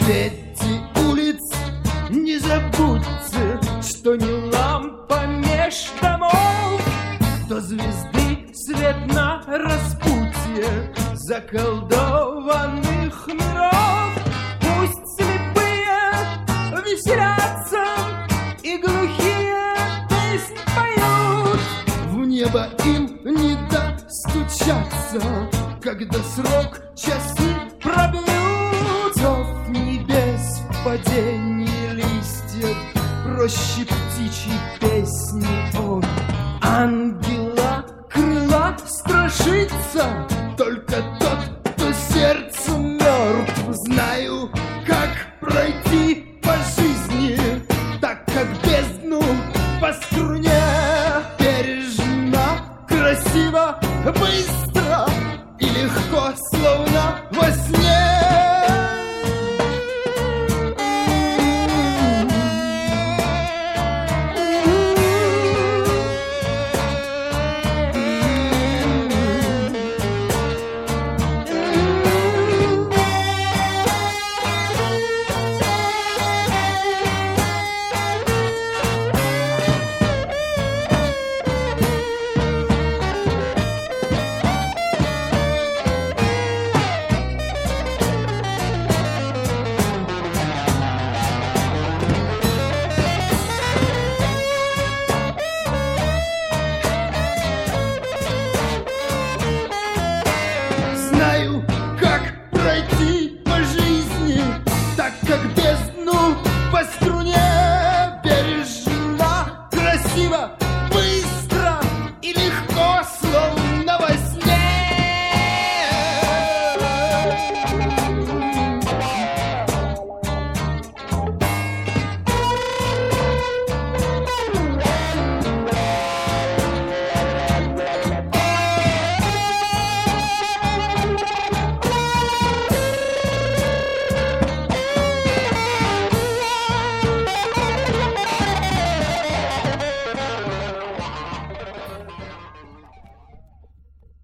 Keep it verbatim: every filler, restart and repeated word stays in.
свете улиц не забудьте, что не лампа меж домов, то звезды свет на распутье заколдованных миров. Пусть слепые веселятся и глухие песни поют, в небо им не достучаться, когда срок часы пробьют. Зов небес в падении листьев проще птичьей песни он. Ангела крыла страшится только тот, кто сердцем мертв. Знаю, как пройти по жизни, так как бездну по струне. Бережно, красиво, быстро и легко, словно во сне. Знаю, как пройти по жизни, так как